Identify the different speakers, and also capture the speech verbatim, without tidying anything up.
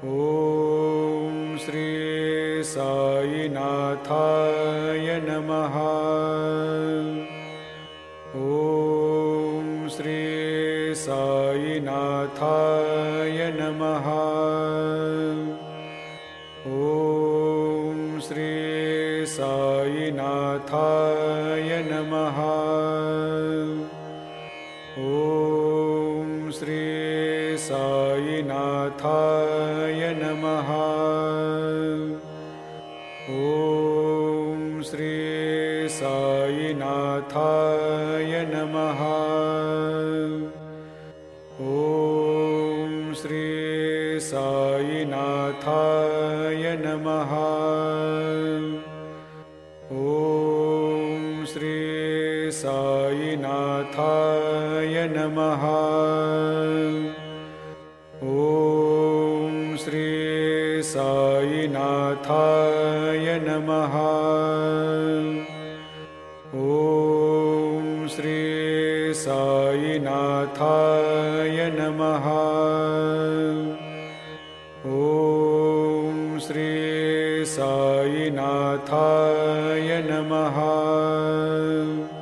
Speaker 1: ॐ श्री साईनाथाय नमः। ॐ श्री साईनाथाय नमः। ॐ श्री साईनाथाय नमः। ॐ श्री साईनाथाय नमः। ॐ श्री साईनाथाय नमः। ॐ श्री साईनाथाय नमः। ॐ श्री साईनाथाय नमः। ॐ श्री साईनाथाय नमः। ॐ श्री साईनाथाय नमः। ॐ श्री साईनाथाय नमः।